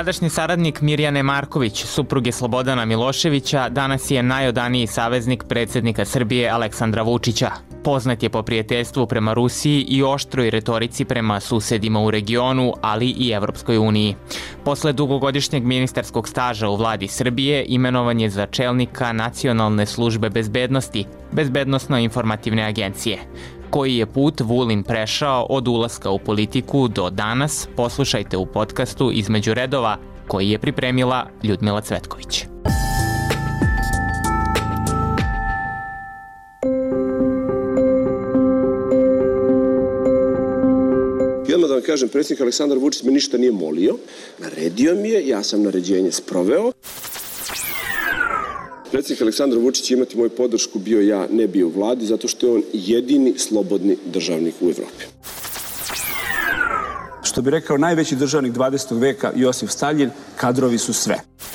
Sadašnji saradnik Mirjane Marković, supruge Slobodana Miloševića, danas je najodaniji saveznik predsjednika Srbije Aleksandra Vučića. Poznat je po prijateljstvu prema Rusiji i oštroj retorici prema susedima u regionu, ali i Evropskoj uniji. Posle dugogodišnjeg ministarskog staža u vladi Srbije, imenovan je za čelnika Nacionalne službe bezbednosti, Bezbednosno-informativne agencije. Koji je put Vulin prešao od ulaska u politiku do danas, poslušajte u podcastu Između redova, koji je pripremila Ljudmila Cvetković. I odmah da vam kažem, predsjednik Aleksandar Vučić me ništa nije molio, naredio mi je, ja sam naređenje sproveo. Predsjednik Aleksandar Vučić će imati moju podršku, bio ja, ne bio u vladi, zato što je on jedini slobodni državnik u Evropi. Što bi rekao najveći državnik 20. veka Josif Staljin, kadrovi su sve.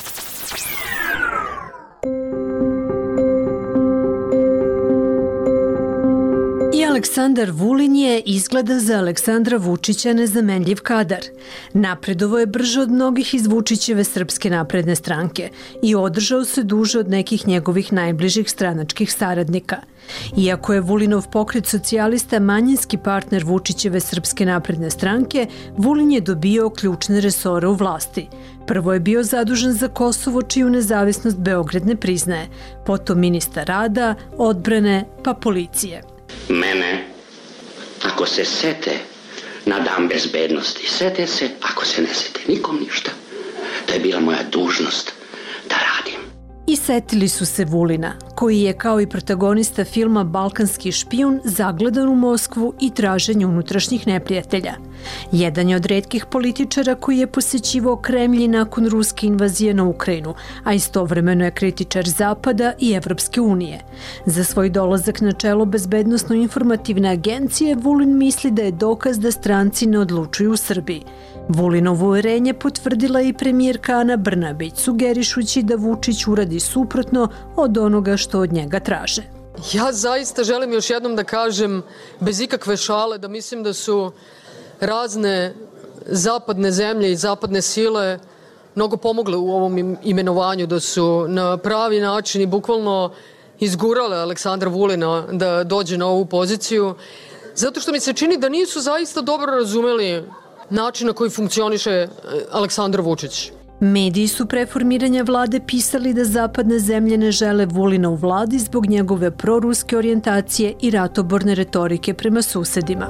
Aleksandar Vulin je izgleda za Aleksandra Vučića nezamenljiv kadar. Napredovo je brže od mnogih iz Vučićeve Srpske napredne stranke i održao se duže od nekih njegovih najbližih stranačkih saradnika. Iako je Vulinov pokret socijalista manjinski partner Vučićeve Srpske napredne stranke, Vulin je dobio ključne resore u vlasti. Prvo je bio zadužen za Kosovo, čiju nezavisnost Beograd ne priznaje, potom ministar rada, odbrane pa policije. Mene, ako se sete na dan bezbednosti, sete se, ako se ne sete, nikom ništa. To je bila moja dužnost da radim. I setili su se Vulina, koji je kao i protagonista filma Balkanski špijun zagledan u Moskvu i traženju unutrašnjih neprijatelja. Jedan je od retkih političara koji je posećivao Kremlj nakon ruske invazije na Ukrajinu, a istovremeno je kritičar Zapada i Evropske unije. Za svoj dolazak na čelo Bezbednosno-informativne agencije Vulin misli da je dokaz da stranci ne odlučuju u Srbiji. Vulinovo uverenje potvrdila i premijerka Ana Brnabić, sugerišući da Vučić uradi suprotno od onoga što od njega traže. Ja zaista želim još jednom da kažem, bez ikakve šale, da mislim da su razne zapadne zemlje i zapadne sile mnogo pomogle u ovom imenovanju, da su na pravi način i bukvalno izgurale Aleksandra Vulina da dođe na ovu poziciju, zato što mi se čini da nisu zaista dobro razumeli način na koji funkcioniše Aleksandar Vučić. Mediji su pre formiranja vlade pisali da zapadne zemlje ne žele Vulina u vladi zbog njegove proruske orijentacije i ratoborne retorike prema susedima.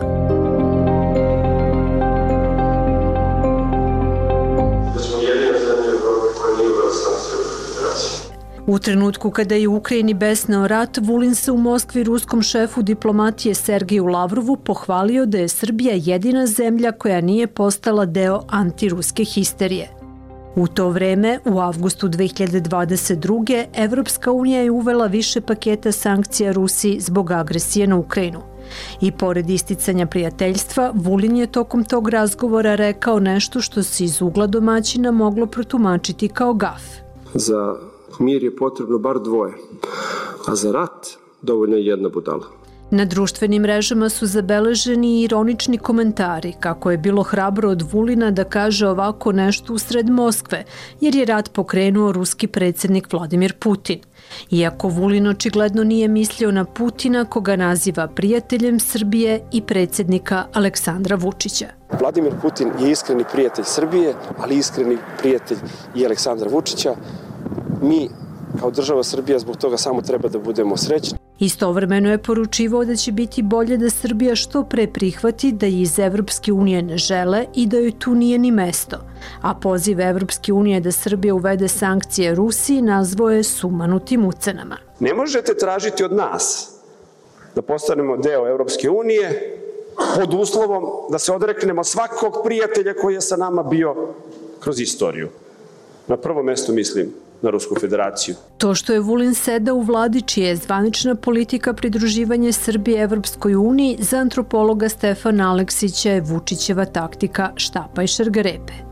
U trenutku kada je u Ukrajini besneo rat, Vulin se u Moskvi ruskom šefu diplomatije Sergeju Lavrovu pohvalio da je Srbija jedina zemlja koja nije postala deo antiruske histerije. U to vreme, u avgustu 2022. Evropska unija je uvela više paketa sankcija Rusiji zbog agresije na Ukrajinu. I pored isticanja prijateljstva, Vulin je tokom tog razgovora rekao nešto što se iz ugla domaćina moglo protumačiti kao gaf. Za mir je potrebno bar dvoje, a za rat dovoljno je jedna budala. Na društvenim mrežama su zabeleženi ironični komentari kako je bilo hrabro od Vulina da kaže ovako nešto usred Moskve, jer je rat pokrenuo ruski predsjednik Vladimir Putin. Iako Vulin očigledno nije mislio na Putina, koga naziva prijateljem Srbije i predsjednika Aleksandra Vučića. Vladimir Putin je iskreni prijatelj Srbije, ali iskreni prijatelj i Aleksandra Vučića. Mi, kao država Srbija, zbog toga samo treba da budemo srećni. Istovremeno je poručivao da će biti bolje da Srbija što pre prihvati da je iz Evropske unije ne žele i da joj tu nije ni mesto. A poziv Evropske unije da Srbija uvede sankcije Rusiji nazvao je sumanutim ucenama. Ne možete tražiti od nas da postanemo deo Evropske unije pod uslovom da se odreknemo svakog prijatelja koji je sa nama bio kroz istoriju. Na prvo mesto mislim na Rusku federaciju. To što je Vulin sedao u vladi čija je zvanična politika pridruživanje Srbije Evropskoj uniji, za antropologa Stefana Aleksića je Vučićeva taktika štapa i šargarepe.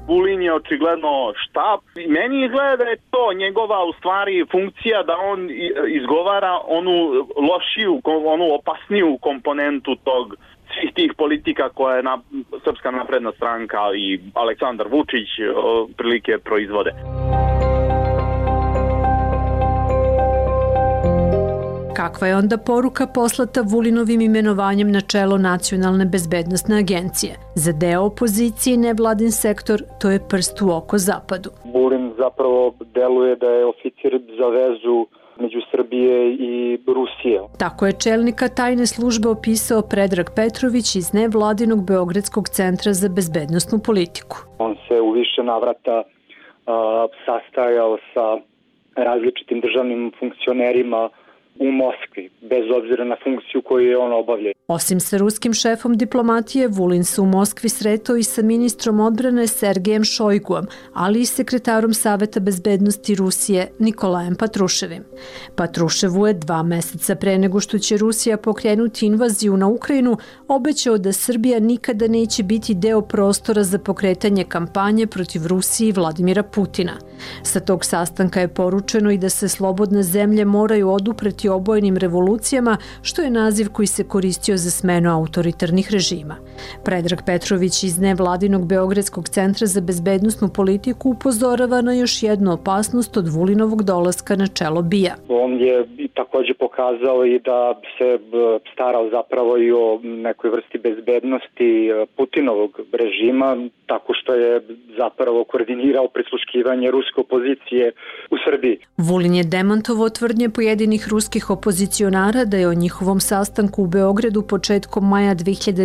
Vulin je očigledno štab. Meni izgleda da je to njegova u stvari funkcija da on izgovara onu lošiju, onu opasniju komponentu tog svih tih politika koje je Srpska napredna stranka i Aleksandar Vučić prilike proizvode. Kakva je onda poruka poslata Vulinovim imenovanjem na čelo Nacionalne bezbednosne agencije? Za deo opozicije i nevladin sektor to je prst u oko Zapadu. Vulin zapravo deluje da je oficir za vezu među Srbije i Rusije. Tako je čelnika tajne službe opisao Predrag Petrović iz nevladinog Beogradskog centra za bezbednosnu politiku. On se u više navrata sastajao sa različitim državnim funkcionerima u Moskvi, bez obzira na funkciju koju je on obavljao. Osim sa ruskim šefom diplomatije, Vulin se u Moskvi sretao i sa ministrom odbrane Sergejem Šojguom, ali i sekretarom Saveta bezbednosti Rusije Nikolajem Patruševim. Patruševu je 2 meseca pre nego što će Rusija pokrenuti invaziju na Ukrajinu obećao da Srbija nikada neće biti deo prostora za pokretanje kampanje protiv Rusije i Vladimira Putina. Sa tog sastanka je poručeno i da se slobodne zemlje moraju odupreti obojenim revolucijama, što je naziv koji se koristio za smenu autoritarnih režima. Predrag Petrović iz nevladinog Beogradskog centra za bezbednosnu politiku upozorava na još jednu opasnost od Vulinovog dolaska na čelo BIA. On je takođe pokazao i da se starao zapravo i o nekoj vrsti bezbednosti Putinovog režima, tako što je zapravo koordinirao prisluškivanje ruske opozicije u Srbiji. Vulin je demantovao tvrdnje pojedinih ruskih opozicionara da je o njihovom sastanku u Beogradu početkom maja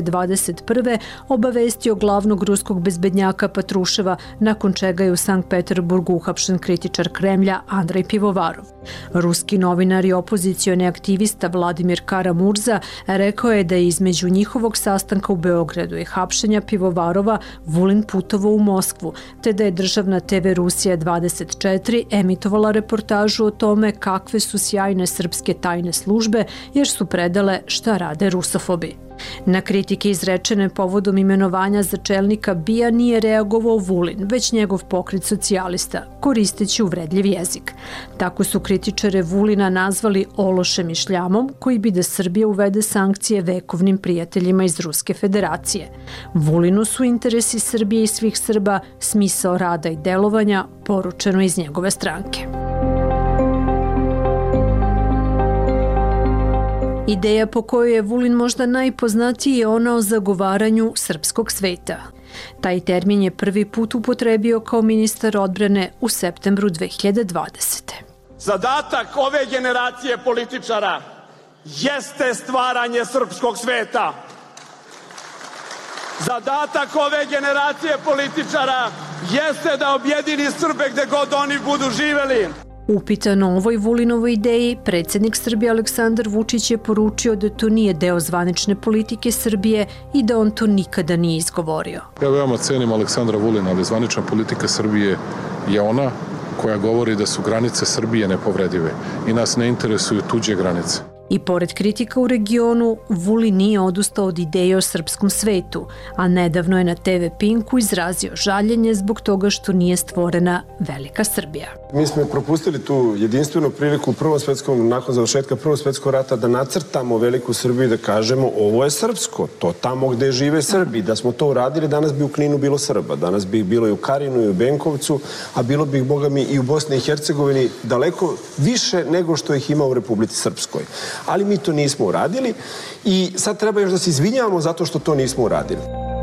2021. obavestio glavnog ruskog bezbednjaka Patruševa, nakon čega je u Sankt Peterburgu uhapšen kritičar Kremlja Andrej Pivovarov. Ruski novinar i opozicioni aktivista Vladimir Kara-Murza rekao je da je između njihovog sastanka u Beogradu i hapšenja Pivovarova Vulin putovao u Moskvu, te da je državna TV Rusija 24 emitovala reportažu o tome kakve su sjajne srpske tajne službe jer su predale šta rade rusofobi. Na kritike izrečene povodom imenovanja za čelnika BIA nije reagovao Vulin, već njegov pokret socijalista, koristeći uvredljiv jezik. Tako su kritičare Vulina nazvali ološem i šljamom, koji bi da Srbija uvede sankcije vekovnim prijateljima iz Ruske federacije. Vulinu su interesi Srbije i svih Srba smisao rada i delovanja, poručeno iz njegove stranke. Ideja po kojoj je Vulin možda najpoznatiji je ona o zagovaranju srpskog sveta. Taj termin je prvi put upotrebio kao ministar odbrane u septembru 2020. Zadatak ove generacije političara jeste stvaranje srpskog sveta. Zadatak ove generacije političara jeste da objedini Srbe gde god oni budu živeli. Upitan o ovoj Vulinovoj ideji, predsjednik Srbije Aleksandar Vučić je poručio da to nije deo zvanične politike Srbije i da on to nikada nije izgovorio. Ja veoma cenim Aleksandra Vulina, ali zvanična politika Srbije je ona koja govori da su granice Srbije nepovredive i nas ne interesuju tuđe granice. I pored kritika u regionu, Vulin nije odustao od ideje o srpskom svetu, a nedavno je na TV Pinku izrazio žaljenje zbog toga što nije stvorena Velika Srbija. Mi smo propustili tu jedinstvenu priliku nakon završetka Prvog svjetskog rata da nacrtamo Veliku Srbiju i da kažemo ovo je srpsko, to tamo gde žive Srbi. Da smo to uradili, danas bi u Kninu bilo Srba, danas bi bilo i u Karinu i u Benkovcu, a bilo bi, boga mi, i u Bosni i Hercegovini daleko više nego što ih ima u Republici Srpskoj. Ali mi to nismo uradili i sad treba još da se izvinjavamo zato što to nismo uradili.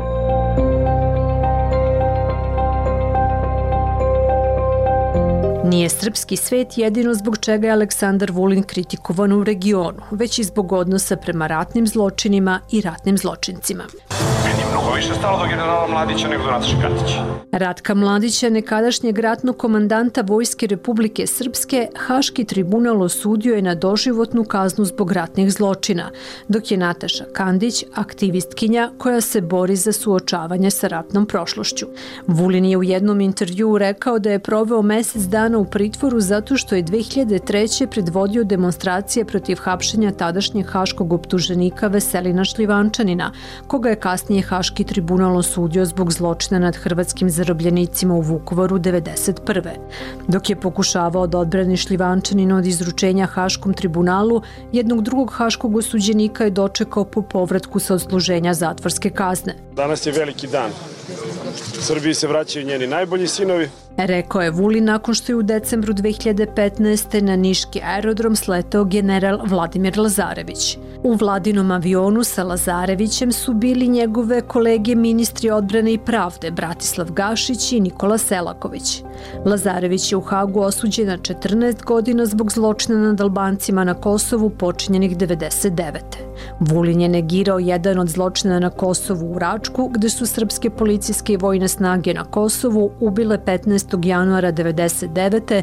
Nije srpski svet jedino zbog čega je Aleksandar Vulin kritikovan u regionu, već i zbog odnosa prema ratnim zločinima i ratnim zločincima. Meni je mnogo više stalo do generala Mladića nego do Nataše Kandić. Ratka Mladića, nekadašnjeg ratnog komandanta Vojske Republike Srpske, Haški tribunal osudio je na doživotnu kaznu zbog ratnih zločina, dok je Nataša Kandić aktivistkinja koja se bori za suočavanje sa ratnom prošlošću. Vulin je u jednom intervjuu rekao da je proveo mesec dana u pritvoru zato što je 2003. predvodio demonstracije protiv hapšenja tadašnjeg haškog optuženika Veselina Šljivančanina, koga je kasnije Haški tribunal osudio zbog zločina nad hrvatskim zarobljenicima u Vukovaru 1991. Dok je pokušavao da odbrani Šljivančanina od izručenja Haškom tribunalu, jednog drugog haškog osuđenika je dočekao po povratku sa odsluženja zatvorske kazne. Danas je veliki dan. Srbiji se vraćaju njeni najbolji sinovi. Rekao je Vulin nakon što je u decembru 2015. na niški aerodrom sletao general Vladimir Lazarević. U Vladinom avionu sa Lazarevićem su bili njegove kolege ministri odbrane i pravde Bratislav Gašić i Nikola Selaković. Lazarević je u Hagu osuđen na 14 godina zbog zločina nad Albancima na Kosovu počinjenih 1999. Vulin je negirao jedan od zločina na Kosovu u Račku, gde su srpske policijske i vojne snage na Kosovu ubile 15. januara 1999.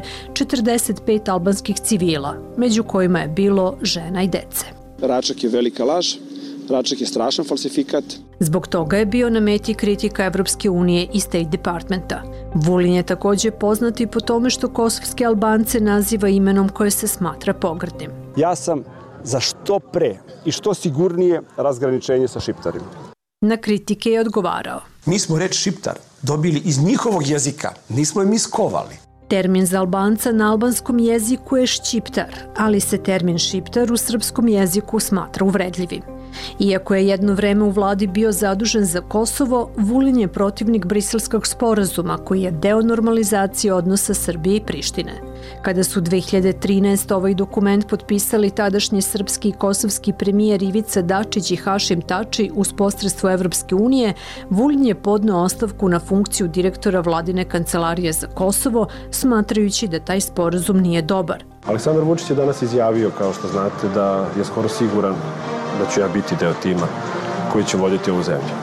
45 albanskih civila, među kojima je bilo žena i dece. Račak je velika laž, Račak je strašan falsifikat. Zbog toga je bio na meti kritika Evropske unije i State Departmenta. Vulin je takođe poznat i po tome što kosovske Albance naziva imenom koje se smatra pogrdnim. Ja sam za što pre i što sigurnije razgraničenje sa Šiptarima. Na kritike je odgovarao. Mi smo reč Šiptar dobili iz njihovog jezika, nismo je mi skovali. Termin za Albanca na albanskom jeziku je šćiptar, ali se termin šiptar u srpskom jeziku smatra uvredljivim. Iako je jedno vreme u vladi bio zadužen za Kosovo, Vulin je protivnik Briselskog sporazuma koji je deo normalizacije odnosa Srbije i Prištine. Kada su 2013. ovaj dokument potpisali tadašnji srpski i kosovski premijer Ivica Dačić i Hašim Tači uz posredstvo Evropske unije, Vulin je podneo ostavku na funkciju direktora vladine kancelarije za Kosovo, smatrajući da taj sporazum nije dobar. Aleksandar Vučić je danas izjavio, kao što znate, da je skoro siguran da ću ja biti deo tima koji će voditi ovu zemlju.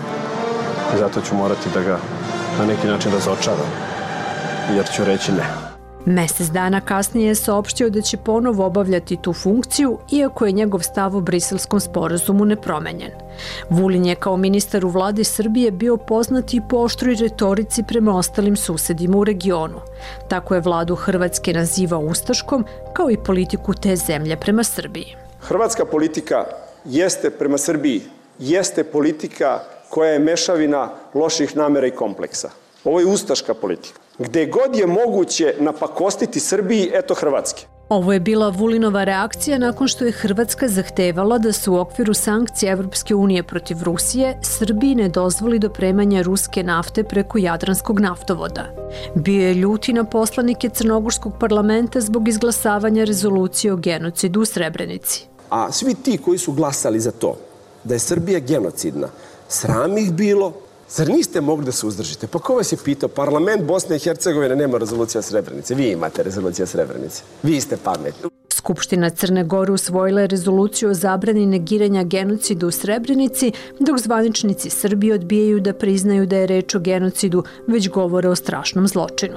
I zato ću morati da ga na neki način razočaram, jer ću reći ne. Mesec dana kasnije je saopštio da će ponovo obavljati tu funkciju, iako je njegov stav o Briselskom sporazumu nepromenjen. Vulin je kao ministar u vladi Srbije bio poznat i po oštroj retorici prema ostalim susedima u regionu. Tako je vladu Hrvatske nazivao ustaškom, kao i politiku te zemlje prema Srbiji. Hrvatska politika jeste prema Srbiji, jeste politika koja je mešavina loših namera i kompleksa. Ovo je ustaška politika. Gde god je moguće napakostiti Srbiji, eto Hrvatske. Ovo je bila Vulinova reakcija nakon što je Hrvatska zahtevala da se u okviru sankcija Evropske unije protiv Rusije Srbiji ne dozvoli dopremanje ruske nafte preko Jadranskog naftovoda. Bio je ljuti na poslanike Crnogorskog parlamenta zbog izglasavanja rezolucije o genocidu u Srebrenici. A svi ti koji su glasali za to, da je Srbija genocidna, sram ih bilo. Zar niste mogli da se uzdržite? Pa ko vas je pitao? Parlament Bosne i Hercegovine nema rezolucija Srebrenice. Vi imate rezolucija Srebrenice. Vi ste pametni. Skupština Crne Gore usvojila je rezoluciju o zabrani negiranja genocida u Srebrenici, dok zvaničnici Srbije odbijaju da priznaju da je reč o genocidu, već govore o strašnom zločinu.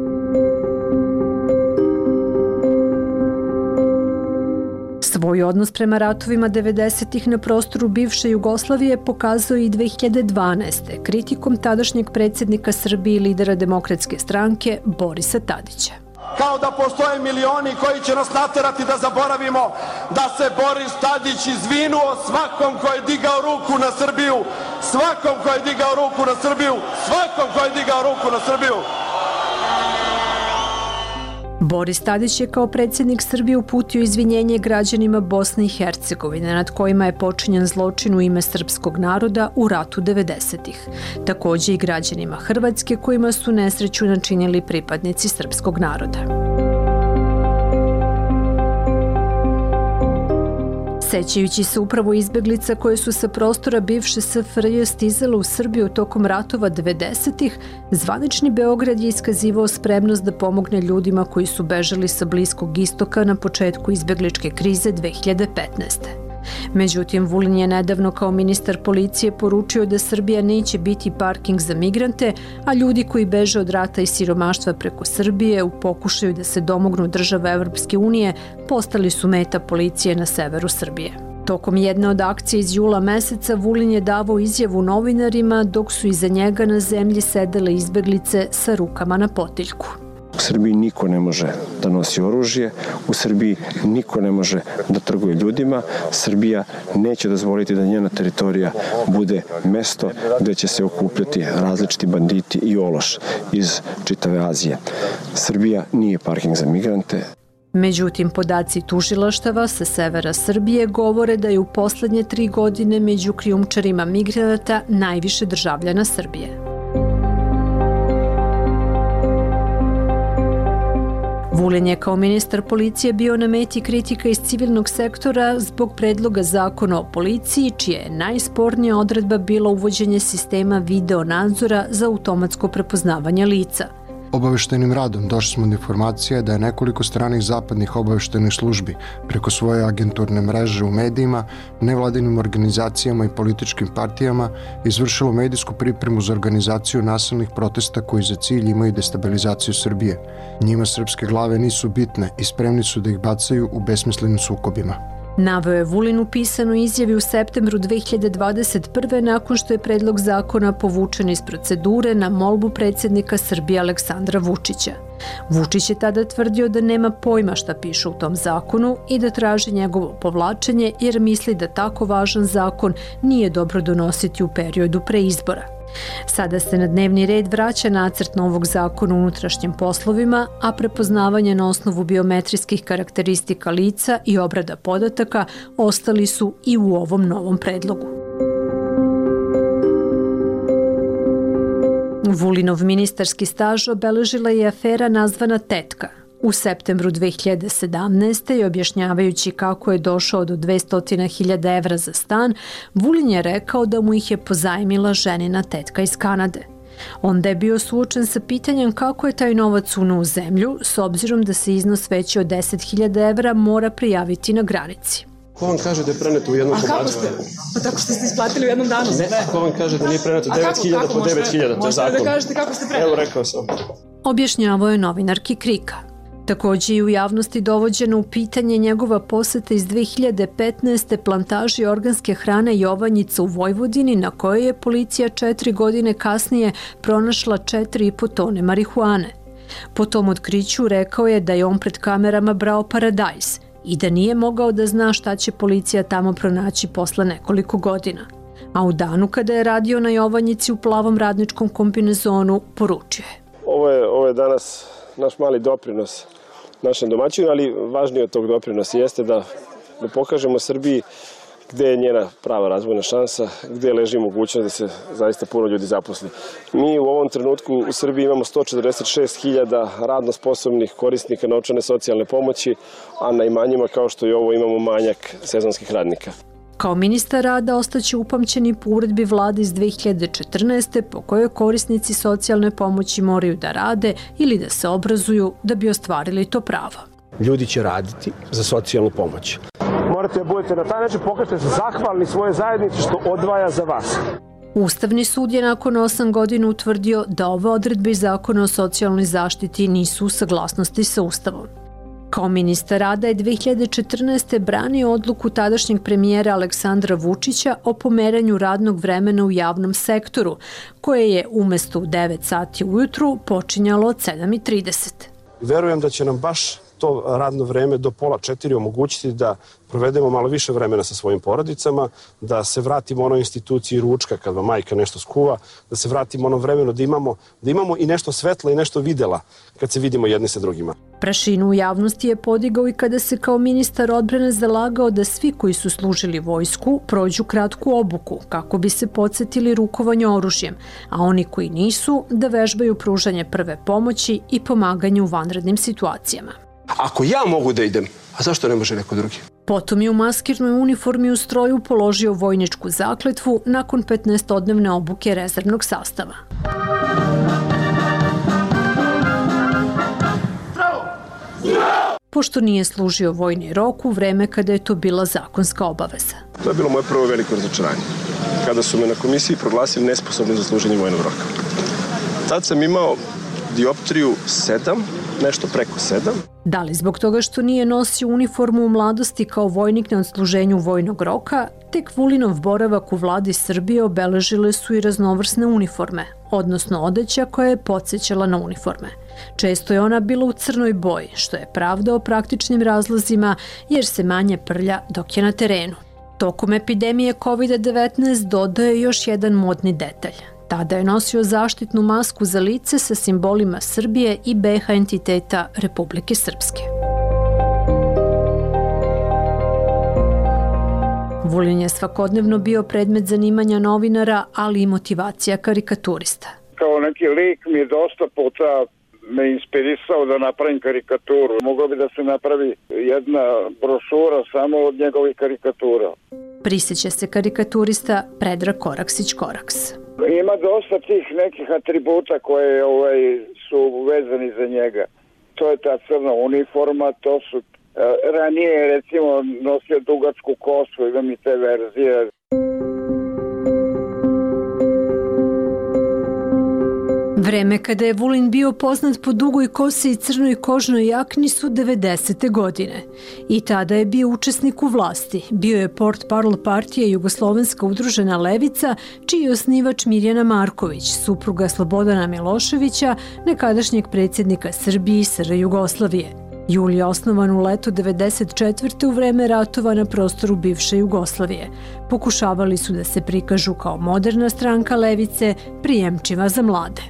Svoj odnos prema ratovima 90-ih na prostoru bivše Jugoslavije pokazao i 2012. kritikom tadašnjeg predsjednika Srbije i lidera Demokratske stranke Borisa Tadića. Kao da postoje milioni koji će nas naterati da zaboravimo da se Boris Tadić izvinuo svakom ko je digao ruku na Srbiju, svakom ko je digao ruku na Srbiju, svakom ko je digao ruku na Srbiju. Boris Tadić je kao predsjednik Srbije uputio izvinjenje građanima Bosne i Hercegovine nad kojima je počinjen zločin u ime srpskog naroda u ratu 90-ih. Takođe i građanima Hrvatske kojima su nesreću načinili pripadnici srpskog naroda. Sećajući se upravo izbeglica koje su sa prostora bivše SFRJ stizale u Srbiju tokom ratova 90-ih, zvanični Beograd je iskazivao spremnost da pomogne ljudima koji su bežali sa Bliskog istoka na početku izbegličke krize 2015. Međutim, Vulin je nedavno kao ministar policije poručio da Srbija neće biti parking za migrante, a ljudi koji beže od rata i siromaštva preko Srbije u pokušaju da se domognu država Evropske unije postali su meta policije na severu Srbije. Tokom jedne od akcija iz jula meseca Vulin je davao izjavu novinarima dok su iza njega na zemlji sedele izbeglice sa rukama na potiljku. U Srbiji niko ne može da nosi oružje, u Srbiji niko ne može da trguje ljudima. Srbija neće dozvoliti da njena teritorija bude mesto gde će se okupljati različiti banditi i ološ iz čitave Azije. Srbija nije parking za migrante. Međutim, podaci tužilaštava sa severa Srbije govore da je u poslednje 3 godine među krijumčarima migranata najviše državljana Srbije. Vulin je kao ministar policije bio na meti kritika iz civilnog sektora zbog predloga zakona o policiji, čija je najspornija odredba bila uvođenje sistema video nadzora za automatsko prepoznavanje lica. Obaveštajnim radom došli smo do informacije da je nekoliko stranih zapadnih obaveštajnih službi preko svoje agenturne mreže u medijima, nevladinim organizacijama i političkim partijama izvršilo medijsku pripremu za organizaciju nasilnih protesta koji za cilj imaju destabilizaciju Srbije. Njima srpske glave nisu bitne i spremni su da ih bacaju u besmislenim sukobima. Naveo je Vulin u pisanoj izjavi u septembru 2021. nakon što je predlog zakona povučen iz procedure na molbu predsjednika Srbije Aleksandra Vučića. Vučić je tada tvrdio da nema pojma šta piše u tom zakonu i da traži njegovo povlačenje jer misli da tako važan zakon nije dobro donositi u periodu pre izbora. Sada se na dnevni red vraća nacrt novog zakona o unutrašnjim poslovima, a prepoznavanje na osnovu biometrijskih karakteristika lica i obrada podataka ostali su i u ovom novom predlogu. Vulinov ministarski staž obeležila je afera nazvana Tetka. U septembru 2017. i objašnjavajući kako je došao do 200.000 evra za stan, Vulin je rekao da mu ih je pozajmila ženina tetka iz Kanade. Onda je bio suočen sa pitanjem kako je taj novac unuo u zemlju, s obzirom da se iznos veći od 10.000 evra mora prijaviti na granici. Ko vam kaže da je preneto u jednom komadu? A kako ste? Pa tako što ste isplatili u jednom danu? Ne, ko vam kaže da nije preneto 9.000 po 9.000, to je zakon. Možete da kažete kako ste preneli? Evo, rekao sam. Objašnjavao je novinarki Krika. Takođe i u javnosti dovođeno u pitanje njegova poseta iz 2015. plantaži organske hrane Jovanjica u Vojvodini, na kojoj je policija 4 godine kasnije pronašla 4,5 tone marihuane. Po tom otkriću rekao je da je on pred kamerama brao paradajz i da nije mogao da zna šta će policija tamo pronaći posle nekoliko godina. A u danu kada je radio na Jovanjici u plavom radničkom kombinezonu, poručio je. Ovo je danas naš mali doprinos našem domaćinu, ali važnije od tog doprinosa jeste da pokažemo Srbiji gde je njena prava razvojna šansa, gde leži mogućnost da se zaista puno ljudi zaposli. Mi u ovom trenutku u Srbiji imamo 146.000 radno sposobnih korisnika novčane socijalne pomoći, a na imanjima kao što je ovo imamo manjak sezonskih radnika. Kao ministar rada ostaće upamćeni po uredbi vlade iz 2014. po kojoj korisnici socijalne pomoći moraju da rade ili da se obrazuju da bi ostvarili to pravo. Ljudi će raditi za socijalnu pomoć. Morate da budete na taj način, pokažete se zahvalni svoje zajednici što odvaja za vas. Ustavni sud je nakon 8 godina utvrdio da ove odredbe iz zakona o socijalnoj zaštiti nisu u saglasnosti sa Ustavom. Kao ministar rada je 2014. branio odluku tadašnjeg premijera Aleksandra Vučića o pomeranju radnog vremena u javnom sektoru, koje je umesto u 9 sati ujutru počinjalo od 7:30. Verujem da će nam baš to radno vreme do 3:30 omogućiti da provedemo malo više vremena sa svojim porodicama, da se vratimo onoj instituciji ručka kad vam majka nešto skuva, da se vratimo onom vremenu da imamo i nešto svetla i nešto videla kad se vidimo jedni sa drugima. Prašinu u javnosti je podigao i kada se kao ministar odbrane zalagao da svi koji su služili vojsku prođu kratku obuku kako bi se podsjetili rukovanje oružjem, a oni koji nisu da vežbaju pružanje prve pomoći i pomaganje u vanrednim situacijama. Ako ja mogu da idem, a zašto ne može neko drugi? Potom je u maskirnoj uniformi u stroju položio vojničku zakletvu nakon 15-dnevne obuke rezervnog sastava. Pošto nije služio vojni rok u vreme kada je to bila zakonska obaveza. To je bilo moje prvo veliko razočaranje, kada su me na komisiji proglasili nesposobnim za služenje vojnog roka. Tad sam imao dioptriju 7, nešto preko 7. Da li zbog toga što nije nosio uniformu u mladosti kao vojnik na odsluženju vojnog roka, tek Vulinov boravak u vladi Srbije obeležile su i raznovrsne uniforme, odnosno odeća koja je podsjećala na uniforme. Često je ona bila u crnoj boji, što je pravda o praktičnim razlozima jer se manje prlja dok je na terenu. Tokom epidemije COVID-19 dodao je još jedan modni detalj. Tada je nosio zaštitnu masku za lice sa simbolima Srbije i BiH entiteta Republike Srpske. Vulin je svakodnevno bio predmet zanimanja novinara, ali i motivacija karikaturista. Kao neki lik mi je dosta puta me inspirisao da napravim karikaturu. Moglo bi da se napravi jedna brošura samo od njegovih karikatura. Prisjeća se karikaturista Predrag Koraksić-Koraks. Ima dosta tih nekih atributa koje su vezani za njega. To je ta crna uniforma, to su ranije recimo nosio dugačku kosu, imam i te verzije. Vreme kada je Vulin bio poznat po dugoj kosi i crnoj kožnoj jakni su 90. godine. I tada je bio učesnik u vlasti. Bio je portparol partije Jugoslovenska udružena levica, čiji je osnivač Mirjana Marković, supruga Slobodana Miloševića, nekadašnjeg predsjednika Srbije i SR Jugoslavije. Jul je osnovan u leto 94. u vreme ratova na prostoru bivše Jugoslavije. Pokušavali su da se prikažu kao moderna stranka levice, prijemčiva za mlade.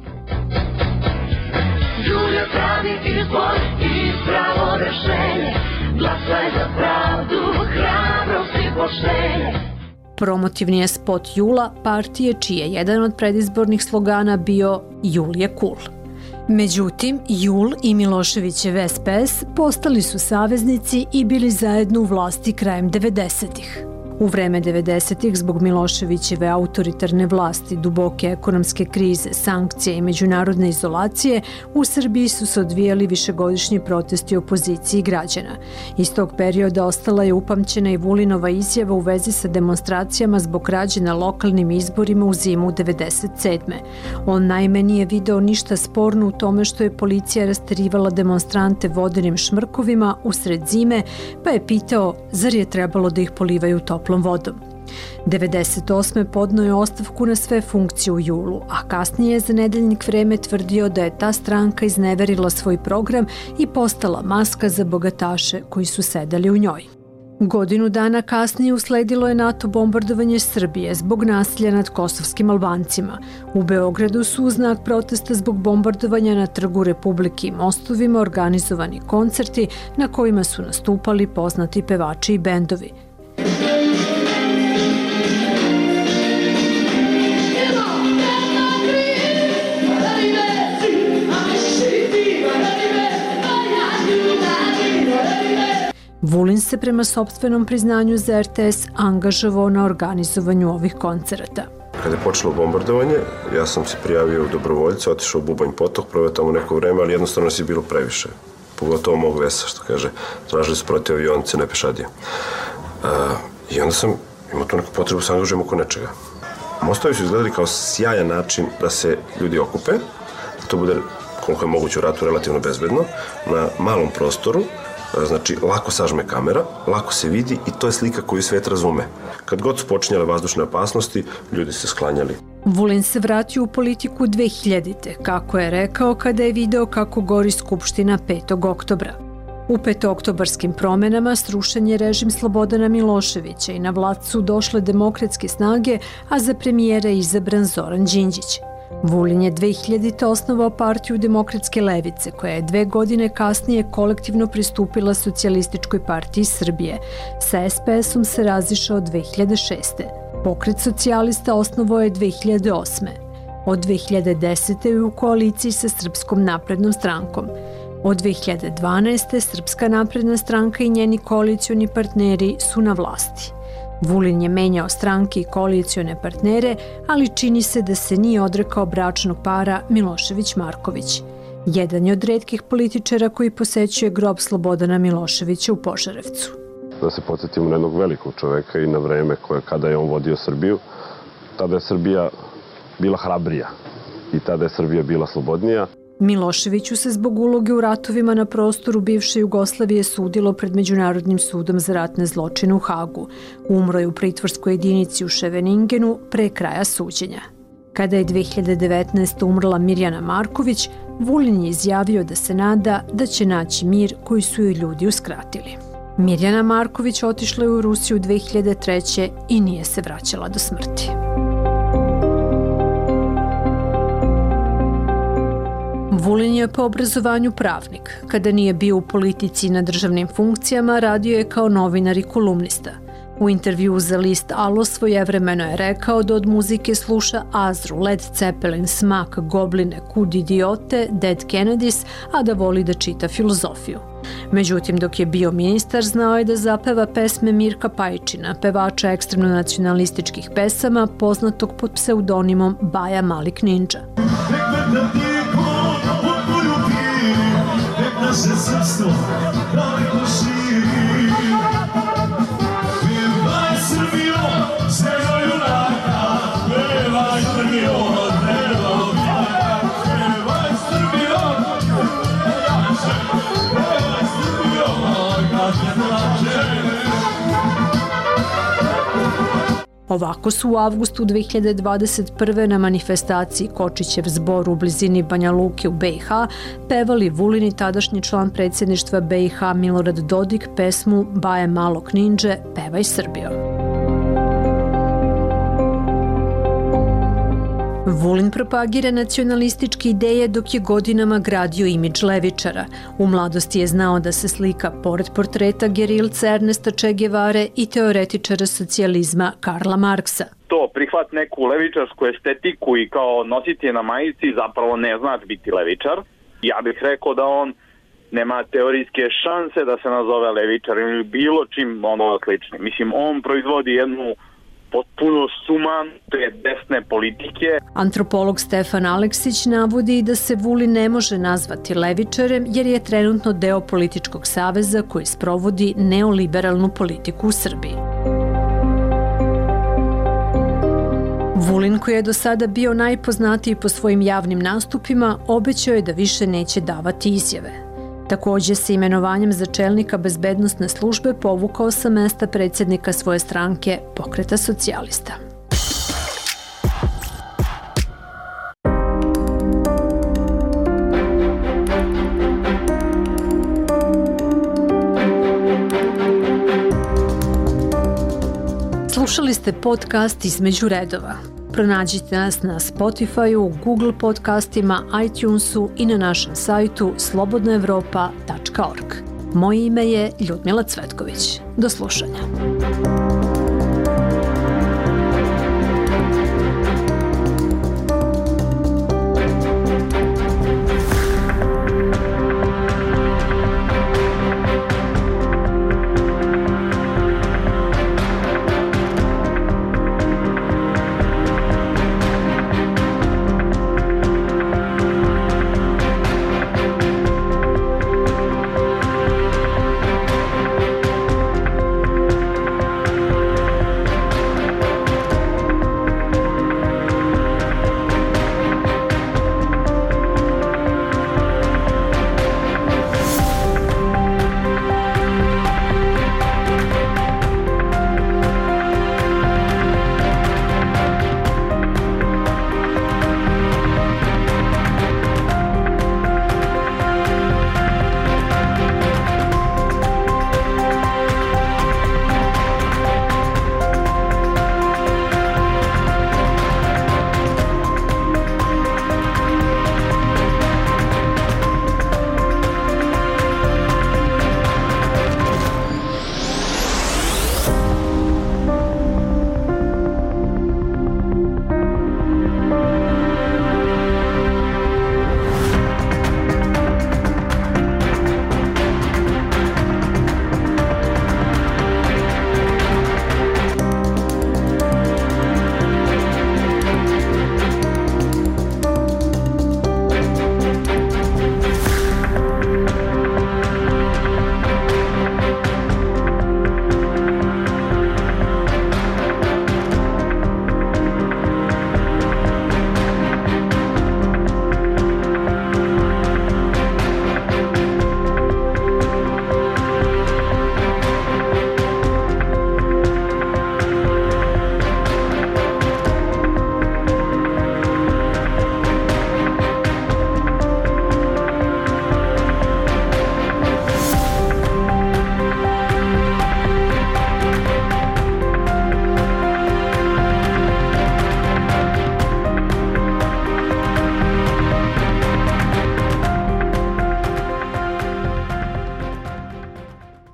Jul je pravi izbor i pravo rešenje, glasaj za pravdu, hrabrost i poštenje. Promotivni je spot Jula partije čiji je jedan od predizbornih slogana bio Jul je cool. Međutim, Jul i Miloševićev SPS postali su saveznici i bili zajedno u vlasti krajem 90-ih. U vreme 90-ih, zbog Miloševićeve autoritarne vlasti, duboke ekonomske krize, sankcije i međunarodne izolacije, u Srbiji su se odvijali višegodišnji protesti opozicije i građana. Iz tog perioda ostala je upamćena i Vulinova izjava u vezi sa demonstracijama zbog krađe na lokalnim izborima u zimu 97. On naime nije video ništa sporno u tome što je policija rasterivala demonstrante vodenim šmrkovima usred zime, pa je pitao zar je trebalo da ih polivaju toplom vodom. 98. podneo je ostavku na sve funkcije u julu, a kasnije je za Nedeljnik Vreme tvrdio da je ta stranka izneverila svoj program i postala maska za bogataše koji su sedali u njoj. Godinu dana kasnije usledilo je NATO bombardovanje Srbije zbog nasilja nad kosovskim Albancima. U Beogradu su u znak protesta zbog bombardovanja na Trgu Republike i mostovima organizovani koncerti na kojima su nastupali poznati pevači i bendovi. Vulin se prema sopstvenom priznanju za RTS angažovao na organizovanju ovih koncerata. Kada je počelo bombardovanje, ja sam se prijavio u dobrovoljce, otišao u Bubanj potok, proveo tamo neko vreme, ali jednostavno nas je bilo previše. Pogotovo mog vesa, što kaže, tražili su protiv avionice, ne pešadije. I onda sam imao tu neku potrebu se angažujem oko nečega. Mostovi su izgledali kao sjajan način da se ljudi okupe, da to bude koliko je moguće u ratu relativno bezbedno, na malom prostoru. Znači, lako sažme kamera, lako se vidi i to je slika koju svet razume. Kad god su počinjale vazdušne opasnosti, ljudi se sklanjali. Vulin se vratio u politiku 2000-te, kako je rekao kada je video kako gori Skupština 5. oktobra. U petooktobarskim promenama srušen je režim Slobodana Miloševića i na vlast su došle demokratske snage, a za premijera je izabran Zoran Đinđić. Vulin je 2000. osnovao partiju Demokratske levice, koja je 2 godine kasnije kolektivno pristupila Socijalističkoj partiji Srbije. Sa SPS-om se razišao 2006. Pokret socijalista osnovao je 2008. Od 2010. je u koaliciji sa Srpskom naprednom strankom. Od 2012. Srpska napredna stranka i njeni koalicioni partneri su na vlasti. Vulin je menjao stranke i koalicione partnere, ali čini se da se nije odrekao bračnog para Milošević-Marković. Jedan je od retkih političara koji posećuje grob Slobodana Miloševića u Požarevcu. Da se podsjetimo na jednog velikog čoveka i na vreme kada je on vodio Srbiju, tada je Srbija bila hrabrija i tada je Srbija bila slobodnija. Miloševiću se zbog uloge u ratovima na prostoru bivše Jugoslavije sudilo pred Međunarodnim sudom za ratne zločine u Hagu. Umro je u pritvorskoj jedinici u Ševeningenu pre kraja suđenja. Kada je 2019. umrla Mirjana Marković, Vulin je izjavio da se nada da će naći mir koji su joj ljudi uskratili. Mirjana Marković otišla je u Rusiju 2003. i nije se vraćala do smrti. Vulin je po obrazovanju pravnik. Kada nije bio u politici i na državnim funkcijama, radio je kao novinar i kolumnista. U intervju za list Alo svojevremeno je rekao da od muzike sluša Azru, Led Zeppelin, Smak, Gobline, Kud idiote, Dead Kennedys, a da voli da čita filozofiju. Međutim, dok je bio ministar, znao je da zapeva pesme Mirka Pajčina, pevača ekstremno nacionalističkih pesama, poznatog pod pseudonimom Baja Malik Ninja. Naše srpstvo daleko širi. Pevaj Srbijo, zemljo junaka, pevaj Srbijo, zemljo junaka, pevaj Srbijo, pevaj Srbijo, kad se plače. Ovako su u avgustu 2021. na manifestaciji Kočićev zbor u blizini Banja Luke u BiH pevali Vulin i tadašnji član predsjedništva BiH Milorad Dodik pesmu Baje malog ninđe Pevaj Srbijo. Vulin propagira nacionalističke ideje dok je godinama gradio imidž levičara. U mladosti je znao da se slika pored portreta gerilca Ernesta Che Guevare i teoretičara socijalizma Karla Marksa. To prihvat neku levičarsku estetiku i kao nositi je na majici zapravo ne znači biti levičar. Ja bih rekao da on nema teorijske šanse da se nazove levičar ili bilo čim slični. Mislim, on proizvodi jednu potpuno sumanute desne politike. Antropolog Stefan Aleksić navodi da se Vulin ne može nazvati levičarem jer je trenutno deo političkog saveza koji sprovodi neoliberalnu politiku u Srbiji. Vulin, koji je do sada bio najpoznatiji po svojim javnim nastupima, obećao je da više neće davati izjave. Također se imenovanjem za čelnika bezbednosne službe povukao sa mesta predsjednika svoje stranke Pokreta socijalista. Slušali ste podcast Između redova. Pronađite nas na Spotify-u, Google podcastima, iTunesu i na našem sajtu slobodnaevropa.org. Moje ime je Ljudmila Cvetković. Do slušanja.